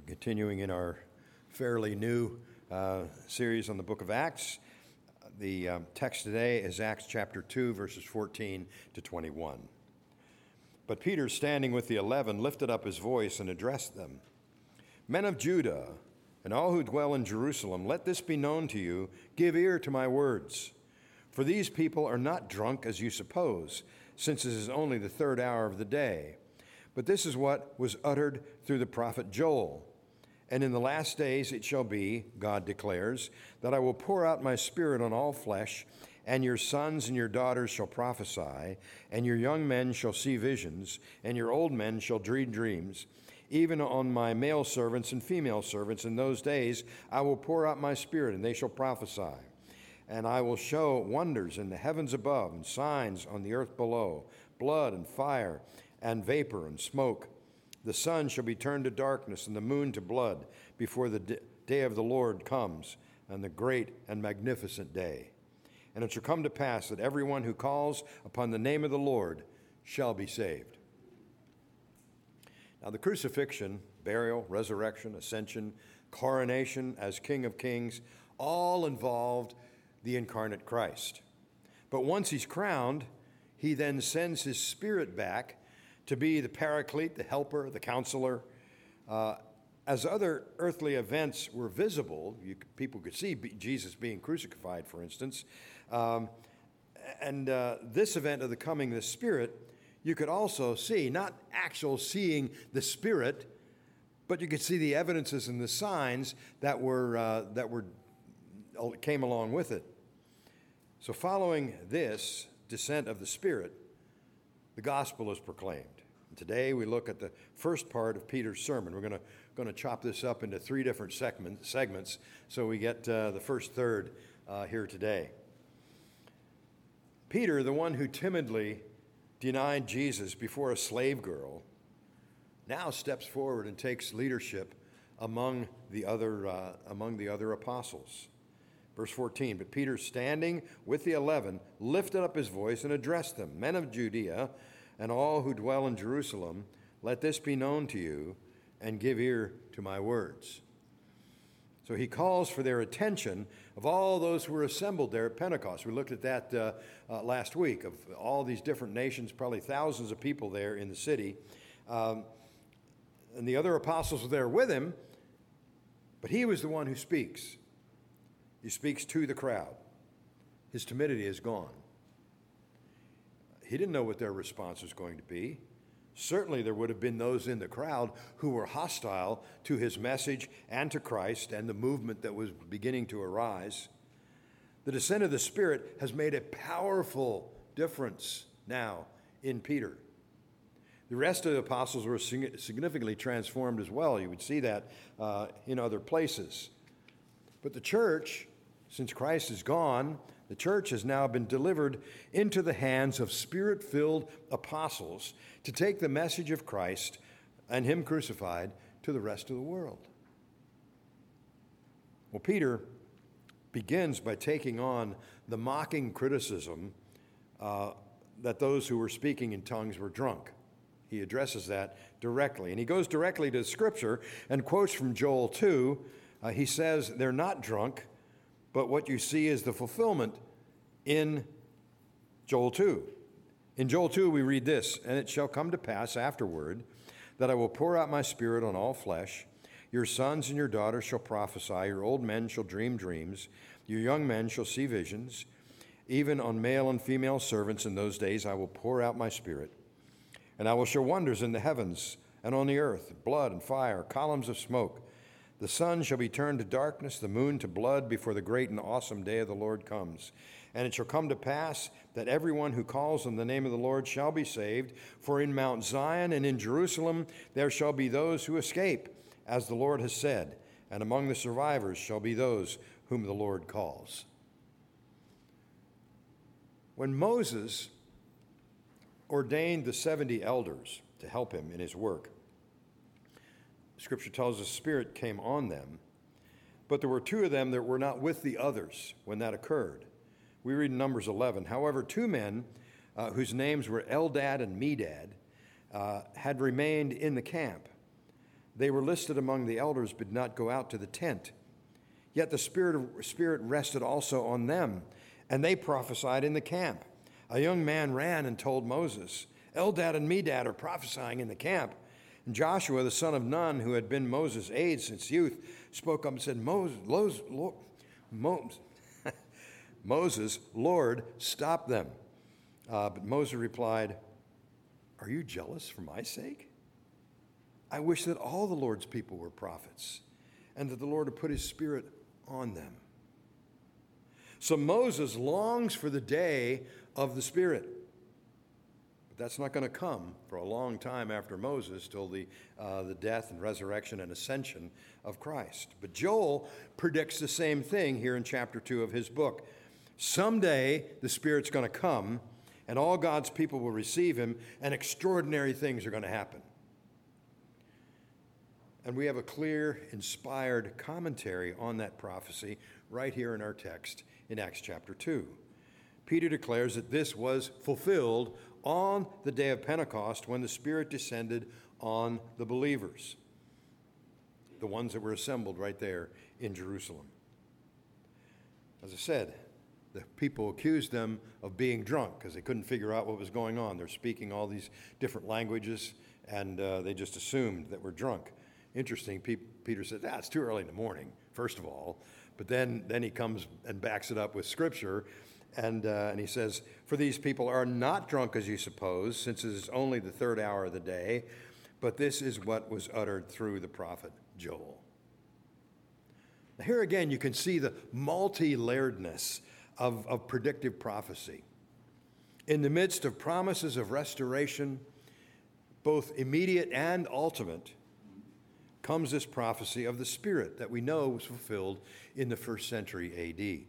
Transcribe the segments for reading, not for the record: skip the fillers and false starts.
Continuing in our fairly new series on the book of Acts. The text today is Acts chapter 2, verses 14 to 21. But Peter, standing with the 11, lifted up his voice and addressed them. Men of Judah, and all who dwell in Jerusalem, let this be known to you. Give ear to my words. For these people are not drunk as you suppose, since it is only the third hour of the day. But this is what was uttered through the prophet Joel. And in the last days it shall be, God declares, that I will pour out my spirit on all flesh, and your sons and your daughters shall prophesy, and your young men shall see visions, and your old men shall dream dreams. Even on my male servants and female servants in those days I will pour out my spirit, and they shall prophesy. And I will show wonders in the heavens above, and signs on the earth below, blood and fire, and vapor and smoke. The sun shall be turned to darkness and the moon to blood before the day of the Lord comes, and the great and magnificent day. And it shall come to pass that everyone who calls upon the name of the Lord shall be saved. Now the crucifixion, burial, resurrection, ascension, coronation as King of Kings, all involved the incarnate Christ. But once he's crowned, he then sends his spirit back to be the paraclete, the helper, the counselor. As other earthly events were visible, people could see Jesus being crucified, for instance, and this event of the coming of the Spirit, you could also see, not actual seeing the Spirit, but you could see the evidences and the signs that came along with it. So following this descent of the Spirit, the gospel is proclaimed. And today we look at the first part of Peter's sermon. We're going to chop this up into three different segments, so we get the first third here today. Peter, the one who timidly denied Jesus before a slave girl, now steps forward and takes leadership among the other apostles. Verse 14, but Peter, standing with the 11, lifted up his voice and addressed them. Men of Judea, and all who dwell in Jerusalem, let this be known to you, and give ear to my words. So he calls for their attention of all those who were assembled there at Pentecost. We looked at that last week, of all these different nations, probably thousands of people there in the city. And the other apostles were there with him, but he was the one who speaks. He speaks to the crowd. His timidity is gone. He didn't know what their response was going to be. Certainly there would have been those in the crowd who were hostile to his message and to Christ and the movement that was beginning to arise. The descent of the Spirit has made a powerful difference now in Peter. The rest of the apostles were significantly transformed as well. You would see that in other places. But the church, since Christ is gone, the church has now been delivered into the hands of Spirit-filled apostles to take the message of Christ and him crucified to the rest of the world. Well, Peter begins by taking on the mocking criticism that those who were speaking in tongues were drunk. He addresses that directly. And he goes directly to Scripture and quotes from Joel 2. He says, they're not drunk, but what you see is the fulfillment in Joel 2. In Joel 2, we read this, and it shall come to pass afterward that I will pour out my spirit on all flesh. Your sons and your daughters shall prophesy. Your old men shall dream dreams. Your young men shall see visions. Even on male and female servants in those days I will pour out my spirit. And I will show wonders in the heavens and on the earth, blood and fire, columns of smoke. The sun shall be turned to darkness, the moon to blood, before the great and awesome day of the Lord comes. And it shall come to pass that everyone who calls on the name of the Lord shall be saved. For in Mount Zion and in Jerusalem there shall be those who escape, as the Lord has said, and among the survivors shall be those whom the Lord calls. When Moses ordained the 70 elders to help him in his work, Scripture tells us the Spirit came on them, but there were two of them that were not with the others when that occurred. We read in Numbers 11, however, two men whose names were Eldad and Medad had remained in the camp. They were listed among the elders, but did not go out to the tent. Yet the Spirit rested also on them, and they prophesied in the camp. A young man ran and told Moses, Eldad and Medad are prophesying in the camp. And Joshua, the son of Nun, who had been Moses' aide since youth, spoke up and said, Moses, Lord, stop them. But Moses replied, are you jealous for my sake? I wish that all the Lord's people were prophets, and that the Lord had put his Spirit on them. So Moses longs for the day of the Spirit. But that's not going to come for a long time after Moses, till the death and resurrection and ascension of Christ. But Joel predicts the same thing here in chapter 2 of his book. Someday the Spirit's going to come, and all God's people will receive him, and extraordinary things are going to happen. And we have a clear, inspired commentary on that prophecy right here in our text in Acts chapter 2. Peter declares that this was fulfilled on the day of Pentecost when the Spirit descended on the believers, the ones that were assembled right there in Jerusalem. As I said, the people accused them of being drunk because they couldn't figure out what was going on. They're speaking all these different languages, and they just assumed that we're drunk. Interesting, Peter said, it's too early in the morning, first of all. But then he comes and backs it up with Scripture, and he says, for these people are not drunk as you suppose, since it is only the third hour of the day, but this is what was uttered through the prophet Joel. Now, here again, you can see the multi-layeredness of predictive prophecy. In the midst of promises of restoration, both immediate and ultimate, comes this prophecy of the Spirit that we know was fulfilled in the first century A.D.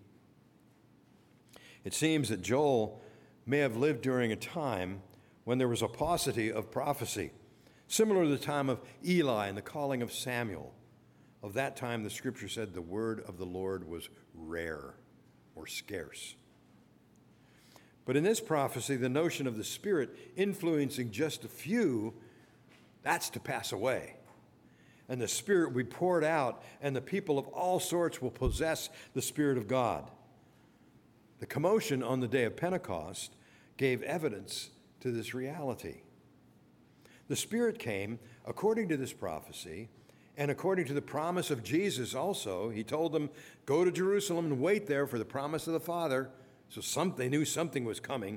It seems that Joel may have lived during a time when there was a paucity of prophecy, similar to the time of Eli and the calling of Samuel. Of that time, the Scripture said the word of the Lord was rare or scarce. But in this prophecy, the notion of the Spirit influencing just a few, that's to pass away. And the Spirit will be poured out, and the people of all sorts will possess the Spirit of God. The commotion on the day of Pentecost gave evidence to this reality. The Spirit came according to this prophecy, and according to the promise of Jesus also. He told them, go to Jerusalem and wait there for the promise of the Father. So they knew something was coming.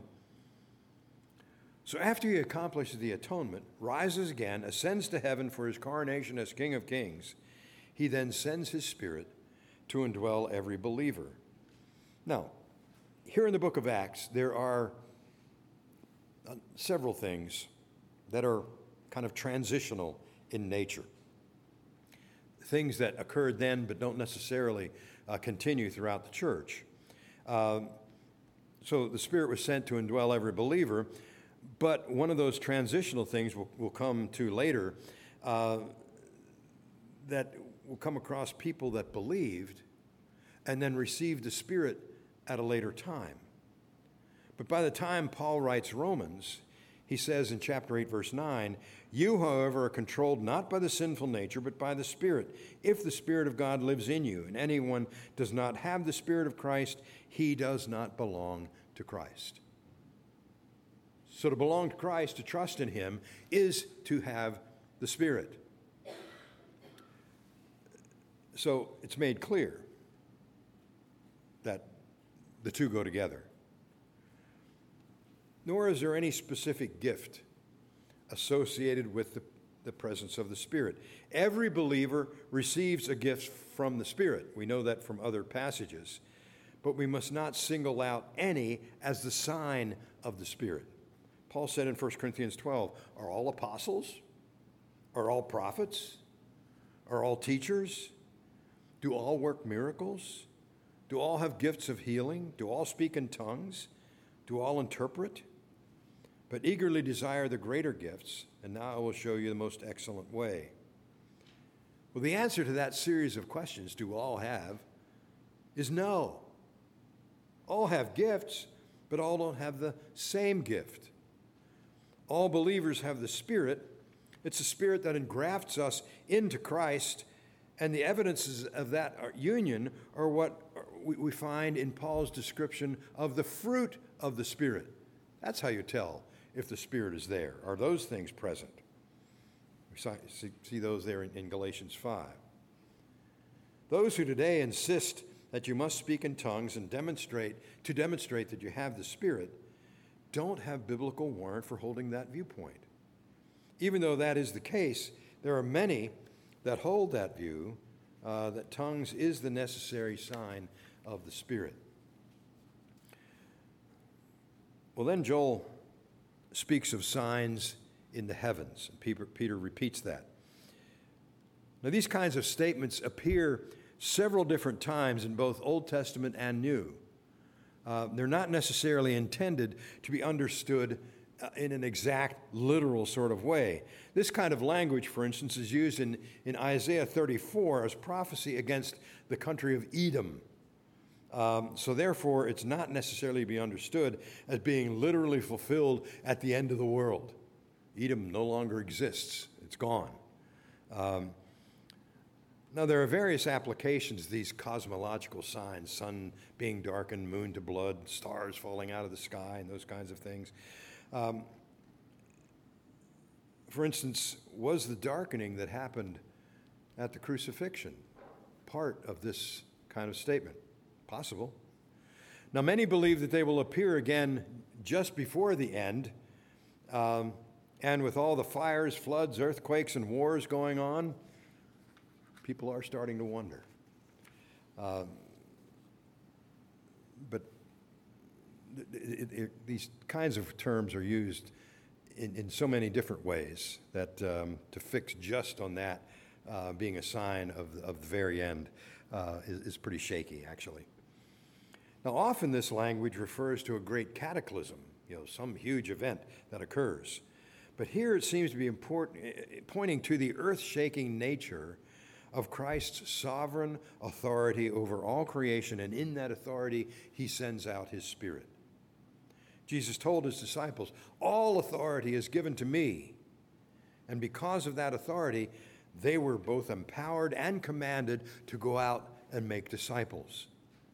So after he accomplishes the atonement, rises again, ascends to heaven for his coronation as King of Kings, he then sends his Spirit to indwell every believer. Now, here in the book of Acts, there are several things that are kind of transitional in nature. Things that occurred then but don't necessarily continue throughout the church. So the Spirit was sent to indwell every believer. But one of those transitional things we'll come to later, that will come across people that believed and then received the Spirit at a later time. But by the time Paul writes Romans, he says in chapter 8, verse 9, you, however, are controlled not by the sinful nature, but by the Spirit, if the Spirit of God lives in you. And anyone does not have the Spirit of Christ, he does not belong to Christ. So to belong to Christ, to trust in him, is to have the Spirit. So it's made clear that the two go together. Nor is there any specific gift associated with the presence of the Spirit. Every believer receives a gift from the Spirit. We know that from other passages. But we must not single out any as the sign of the Spirit. Paul said in 1 Corinthians 12, are all apostles? Are all prophets? Are all teachers? Do all work miracles? Do all have gifts of healing? Do all speak in tongues? Do all interpret? But eagerly desire the greater gifts, and now I will show you the most excellent way. Well, the answer to that series of questions, do all have, is no. All have gifts, but all don't have the same gift. All believers have the Spirit, It's the Spirit that engrafts us into Christ, and the evidences of that union are what we find in Paul's description of the fruit of the Spirit. That's how you tell if the Spirit is there. Are those things present? We see those there in Galatians 5. Those who today insist that you must speak in tongues and demonstrate that you have the Spirit don't have biblical warrant for holding that viewpoint. Even though that is the case, there are many that hold that view, that tongues is the necessary sign of the Spirit. Well, then Joel speaks of signs in the heavens. Peter repeats that. Now, these kinds of statements appear several different times in both Old Testament and New. They're not necessarily intended to be understood in an exact, literal sort of way. This kind of language, for instance, is used in Isaiah 34 as prophecy against the country of Edom. So therefore, it's not necessarily to be understood as being literally fulfilled at the end of the world. Edom no longer exists. It's gone. Now, there are various applications of these cosmological signs, sun being darkened, moon to blood, stars falling out of the sky, and those kinds of things. For instance, was the darkening that happened at the crucifixion part of this kind of statement? Possible. Now, many believe that they will appear again just before the end, and with all the fires, floods, earthquakes, and wars going on, people are starting to wonder. But these kinds of terms are used in so many different ways that to fix just on that being a sign of the very end is pretty shaky, actually. Now, often this language refers to a great cataclysm, some huge event that occurs. But here it seems to be pointing to the earth-shaking nature of Christ's sovereign authority over all creation, and in that authority, he sends out his Spirit. Jesus told his disciples, "All authority is given to me." And because of that authority, they were both empowered and commanded to go out and make disciples.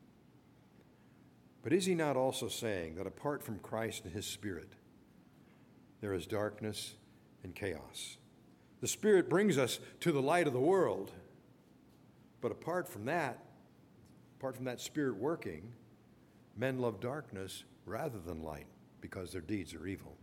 But is he not also saying that apart from Christ and his Spirit, there is darkness and chaos? The Spirit brings us to the light of the world, but apart from that Spirit working, men love darkness rather than light because their deeds are evil.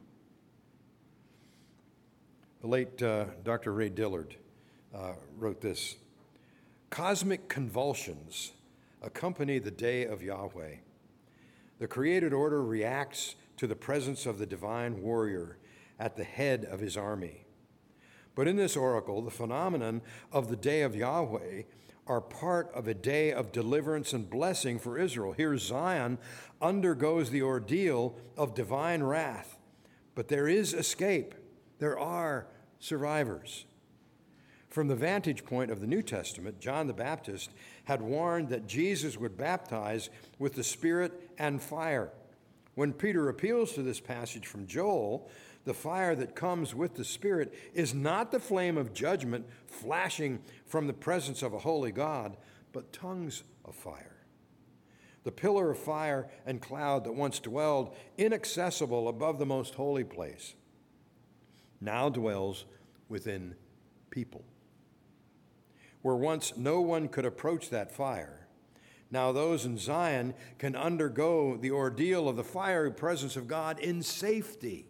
The late Dr. Ray Dillard wrote this: "Cosmic convulsions accompany the day of Yahweh. The created order reacts to the presence of the divine warrior at the head of his army. But in this oracle, the phenomenon of the day of Yahweh are part of a day of deliverance and blessing for Israel. Here Zion undergoes the ordeal of divine wrath, but there is escape. There are survivors." From the vantage point of the New Testament, John the Baptist had warned that Jesus would baptize with the Spirit and fire. When Peter appeals to this passage from Joel, the fire that comes with the Spirit is not the flame of judgment flashing from the presence of a holy God, but tongues of fire. The pillar of fire and cloud that once dwelled inaccessible above the most holy place now dwells within people. Where once no one could approach that fire, now those in Zion can undergo the ordeal of the fiery presence of God in safety.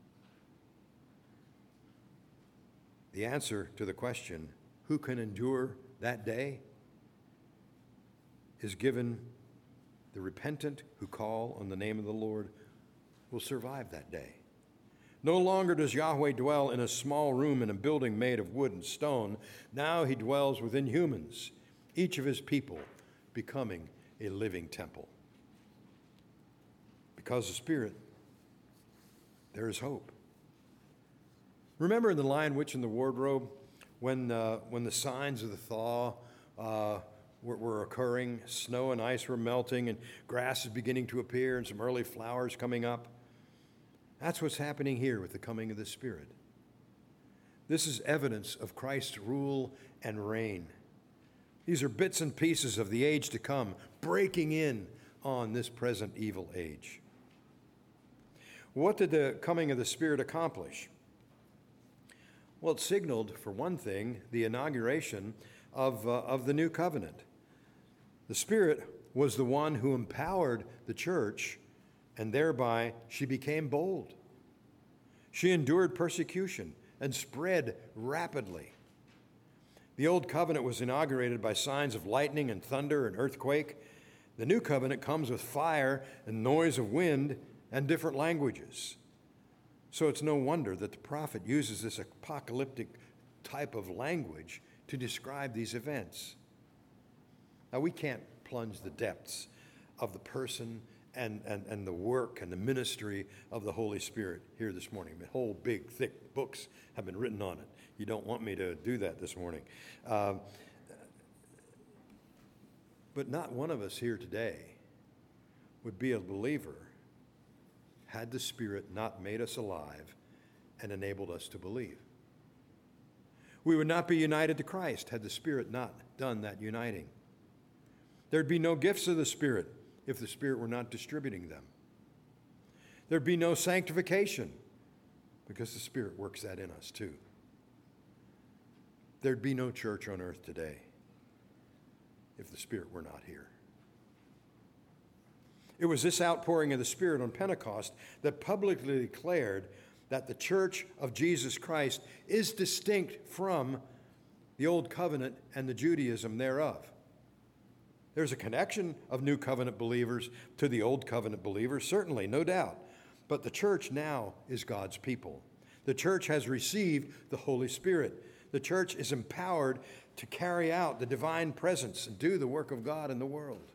The answer to the question, who can endure that day, is given. The repentant who call on the name of the Lord will survive that day. No longer does Yahweh dwell in a small room in a building made of wood and stone. Now he dwells within humans, each of his people becoming a living temple. Because of Spirit, there is hope. Remember in The Lion, Witch, and the Wardrobe, when the signs of the thaw were occurring, snow and ice were melting, and grass is beginning to appear, and some early flowers coming up? That's what's happening here with the coming of the Spirit. This is evidence of Christ's rule and reign. These are bits and pieces of the age to come, breaking in on this present evil age. What did the coming of the Spirit accomplish? Well, it signaled, for one thing, the inauguration of the new covenant. The Spirit was the one who empowered the church, and thereby she became bold. She endured persecution and spread rapidly. The old covenant was inaugurated by signs of lightning and thunder and earthquake. The new covenant comes with fire and noise of wind and different languages. So it's no wonder that the prophet uses this apocalyptic type of language to describe these events. Now, we can't plunge the depths of the person and the work and the ministry of the Holy Spirit here this morning. The whole big, thick books have been written on it. You don't want me to do that this morning. But not one of us here today would be a believer had the Spirit not made us alive and enabled us to believe. We would not be united to Christ had the Spirit not done that uniting. There'd be no gifts of the Spirit if the Spirit were not distributing them. There'd be no sanctification because the Spirit works that in us too. There'd be no church on earth today if the Spirit were not here. It was this outpouring of the Spirit on Pentecost that publicly declared that the church of Jesus Christ is distinct from the old covenant and the Judaism thereof. There's a connection of new covenant believers to the old covenant believers, certainly, no doubt. But the church now is God's people. The church has received the Holy Spirit. The church is empowered to carry out the divine presence and do the work of God in the world.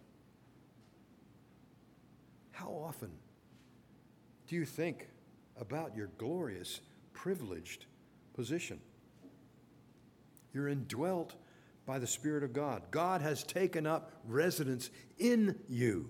How often do you think about your glorious, privileged position? You're indwelt by the Spirit of God. God has taken up residence in you.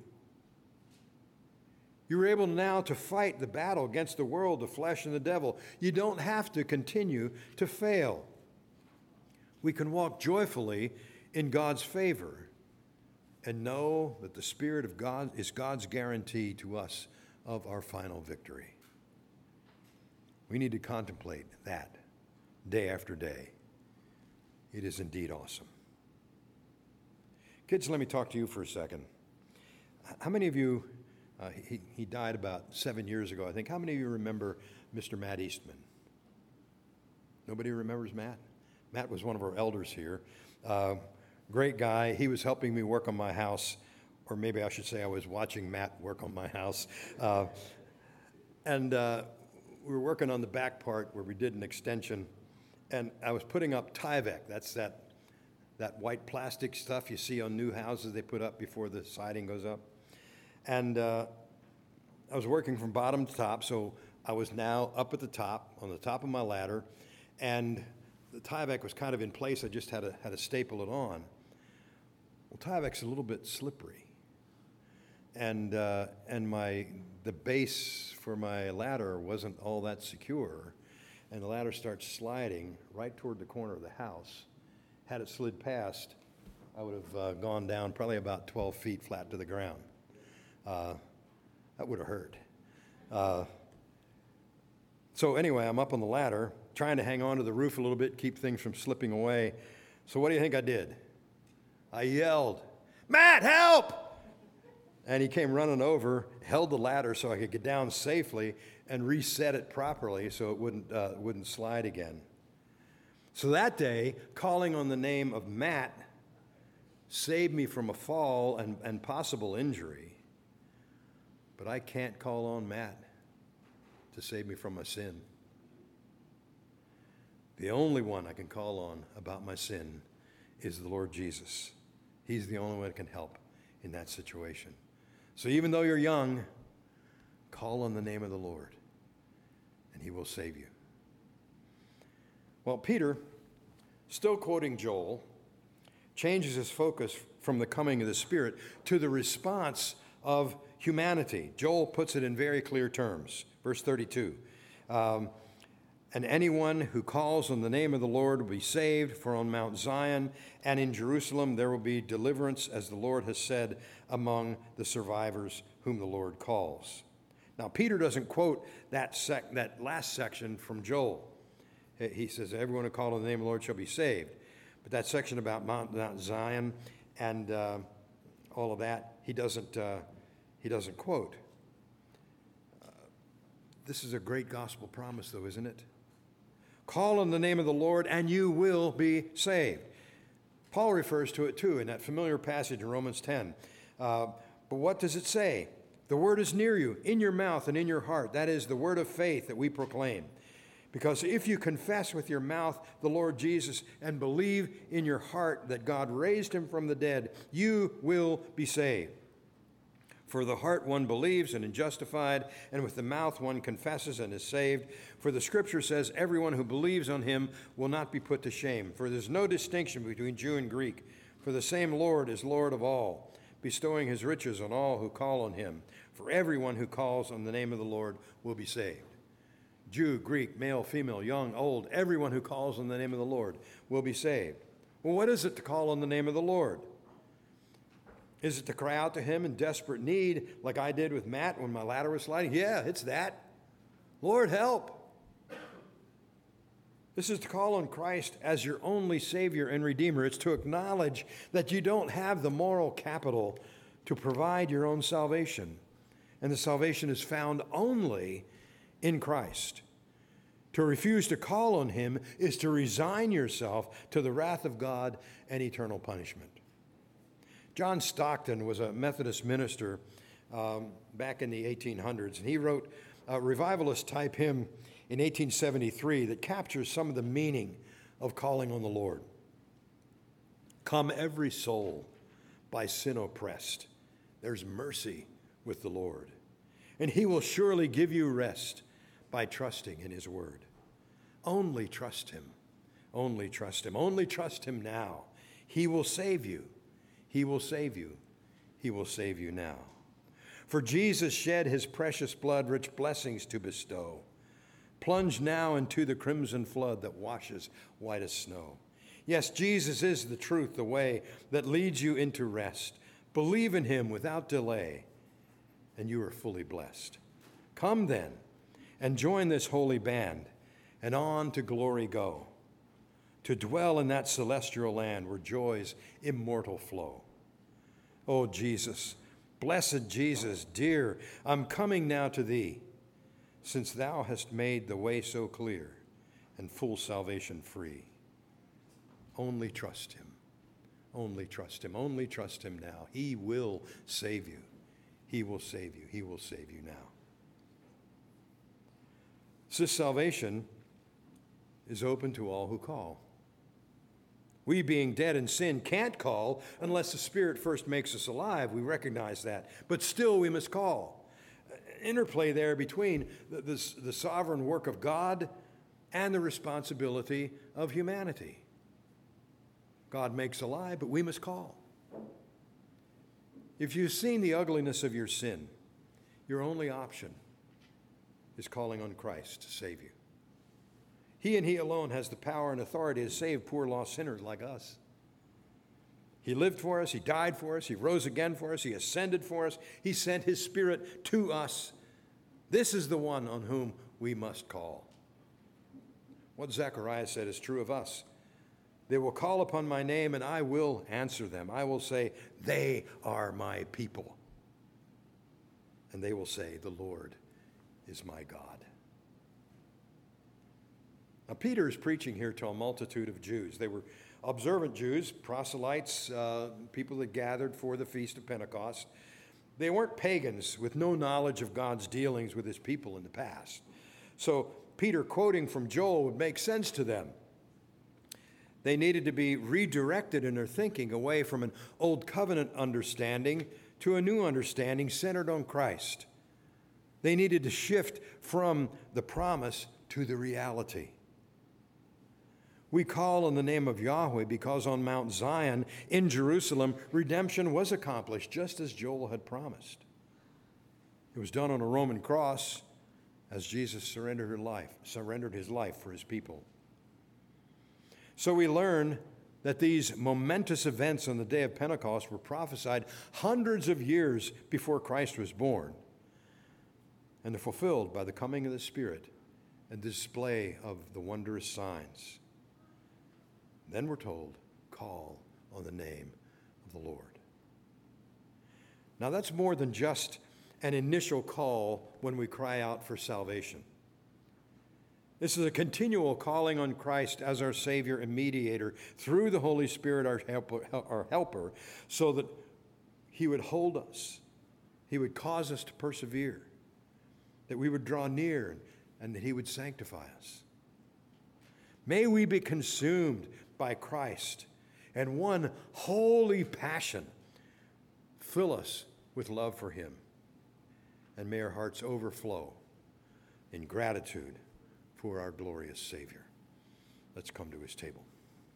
You're able now to fight the battle against the world, the flesh, and the devil. You don't have to continue to fail. We can walk joyfully in God's favor and know that the Spirit of God is God's guarantee to us of our final victory. We need to contemplate that day after day. It is indeed awesome. Kids, let me talk to you for a second. How many of you, he died about 7 years ago, I think. How many of you remember Mr. Matt Eastman? Nobody remembers Matt? Matt was one of our elders here. Great guy. He was helping me work on my house, or maybe I should say I was watching Matt work on my house. And we were working on the back part where we did an extension, and I was putting up Tyvek. That's that white plastic stuff you see on new houses they put up before the siding goes up. And I was working from bottom to top, so I was now up at the top, on the top of my ladder, and the Tyvek was kind of in place. I just had to staple it on. Well, Tyvek's a little bit slippery, and the base for my ladder wasn't all that secure, and the ladder starts sliding right toward the corner of the house. Had it slid past, I would have gone down probably about 12 feet flat to the ground. That would have hurt. So anyway, I'm up on the ladder, trying to hang on to the roof a little bit, keep things from slipping away. So what do you think I did? I yelled, "Matt, help!" And he came running over, held the ladder so I could get down safely and reset it properly so it wouldn't slide again. So that day, calling on the name of Matt saved me from a fall and possible injury. But I can't call on Matt to save me from my sin. The only one I can call on about my sin is the Lord Jesus. He's the only one that can help in that situation. So even though you're young, call on the name of the Lord, and he will save you. Well, Peter, still quoting Joel, changes his focus from the coming of the Spirit to the response of humanity. Joel puts it in very clear terms. Verse 32. And anyone who calls on the name of the Lord will be saved, for on Mount Zion and in Jerusalem there will be deliverance, as the Lord has said, among the survivors whom the Lord calls. Now, Peter doesn't quote that last section from Joel. He says, everyone who calls on the name of the Lord shall be saved. But that section about Mount Zion and all of that, he doesn't quote. This is a great gospel promise, though, isn't it? Call on the name of the Lord, and you will be saved. Paul refers to it, too, in that familiar passage in Romans 10. But what does it say? The word is near you, in your mouth and in your heart. That is the word of faith that we proclaim. Because if you confess with your mouth the Lord Jesus and believe in your heart that God raised him from the dead, you will be saved. For the heart one believes and is justified, and with the mouth one confesses and is saved. For the Scripture says, everyone who believes on him will not be put to shame. For there's no distinction between Jew and Greek. For the same Lord is Lord of all, bestowing his riches on all who call on him. For everyone who calls on the name of the Lord will be saved. Jew, Greek, male, female, young, old, everyone who calls on the name of the Lord will be saved. Well, what is it to call on the name of the Lord? Is it to cry out to him in desperate need, like I did with Matt when my ladder was sliding? Yeah, it's that. Lord, help. This is to call on Christ as your only Savior and Redeemer. It's to acknowledge that you don't have the moral capital to provide your own salvation. And the salvation is found only in Christ. To refuse to call on him is to resign yourself to the wrath of God and eternal punishment. John Stockton was a Methodist minister back in the 1800s, and he wrote a revivalist-type hymn in 1873 that captures some of the meaning of calling on the Lord. Come every soul by sin oppressed, there's mercy with the Lord, and he will surely give you rest by trusting in his word. Only trust him. Only trust him. Only trust him now. He will save you. He will save you. He will save you now. For Jesus shed his precious blood, rich blessings to bestow. Plunge now into the crimson flood that washes white as snow. Yes, Jesus is the truth, the way that leads you into rest. Believe in him without delay, and you are fully blessed. Come then, and join this holy band, and on to glory go, to dwell in that celestial land where joys immortal flow. Oh, Jesus, blessed Jesus, dear, I'm coming now to thee, since thou hast made the way so clear and full salvation free. Only trust him. Only trust him. Only trust him now. He will save you. He will save you. He will save you now. This salvation is open to all who call. We, being dead in sin, can't call unless the Spirit first makes us alive. We recognize that. But still, we must call. Interplay there between the sovereign work of God and the responsibility of humanity. God makes alive, but we must call. If you've seen the ugliness of your sin, your only option is calling on Christ to save you. He and he alone has the power and authority to save poor lost sinners like us. He lived for us, he died for us, he rose again for us, he ascended for us, he sent his Spirit to us. This is the one on whom we must call. What Zechariah said is true of us. They will call upon my name and I will answer them. I will say, they are my people. And they will say, the Lord is my God. Now, Peter is preaching here to a multitude of Jews. They were observant Jews, proselytes, people that gathered for the Feast of Pentecost. They weren't pagans with no knowledge of God's dealings with his people in the past. So Peter quoting from Joel would make sense to them. They needed to be redirected in their thinking away from an old covenant understanding to a new understanding centered on Christ. They needed to shift from the promise to the reality. We call on the name of Yahweh because on Mount Zion in Jerusalem, redemption was accomplished just as Joel had promised. It was done on a Roman cross as Jesus surrendered his life for his people. So we learn that these momentous events on the day of Pentecost were prophesied hundreds of years before Christ was born, and they're fulfilled by the coming of the Spirit and display of the wondrous signs. Then we're told, call on the name of the Lord. Now that's more than just an initial call when we cry out for salvation. This is a continual calling on Christ as our Savior and mediator through the Holy Spirit, our helper, so that he would hold us. He would cause us to persevere, that we would draw near, and that he would sanctify us. May we be consumed by Christ, and one holy passion fill us with love for him. And may our hearts overflow in gratitude for our glorious Savior. Let's come to his table.